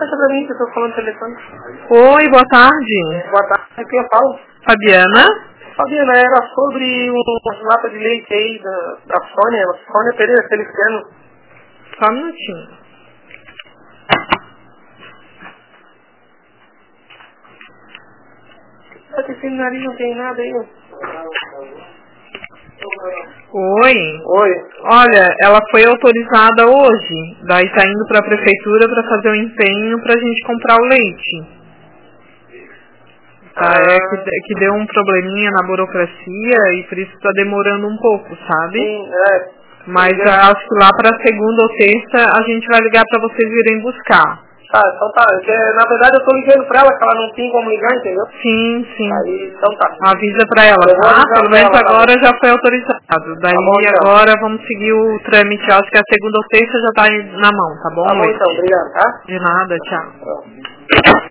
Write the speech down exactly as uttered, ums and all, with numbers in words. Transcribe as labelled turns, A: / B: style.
A: caixa pra mim, que eu tô falando no telefone.
B: Oi, boa tarde.
A: Boa tarde, aqui eu falo.
B: Fabiana?
A: Fabiana, era sobre umas latas de leite aí da, da Sônia, Sônia Pereira Feliciano.
B: Só um minutinho.
A: Esse nariz não tem nada aí.
B: Oi.
A: Oi.
B: Olha, ela foi autorizada hoje. Daí tá indo pra prefeitura pra fazer o empenho pra gente comprar o leite. Tá,
A: Ah.
B: é que, que deu um probleminha na burocracia e por isso tá demorando um pouco, sabe?
A: Sim, é.
B: Mas acho que lá pra segunda ou terça a gente vai ligar pra vocês virem buscar.
A: Tá, então tá. Porque, na verdade eu tô ligando pra ela, que ela não tem como ligar, entendeu?
B: Sim, sim.
A: Aí, então tá.
B: Avisa pra ela,
A: Eu vou
B: tá?
A: avisar
B: Pelo
A: pra
B: menos
A: ela, tá
B: agora
A: bom.
B: já foi autorizado. Daí
A: Tá bom, então.
B: agora vamos seguir o trâmite. Acho que a segunda ou terça já tá aí na mão, tá bom?
A: Tá bom
B: Leite?
A: então, obrigado, tá?
B: De nada, tchau.
A: Tá.